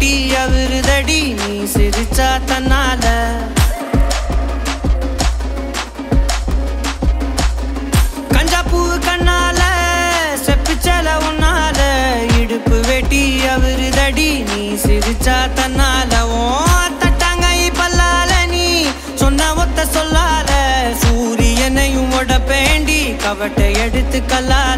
அவருதடி நீ சிரிச்சா தன்னால கஞ்சாப்பூ கண்ணால செப்பிச்சல உன்னால இடுப்பு வெட்டி அவருதடி நீ சிரிச்சா தன்னால ஓ தட்டாங்கை பல்லால நீ சொன்ன ஒத்த சொல்லால சூரியனையும் உடப்பேண்டி கவட்டை எடுத்து கல்லால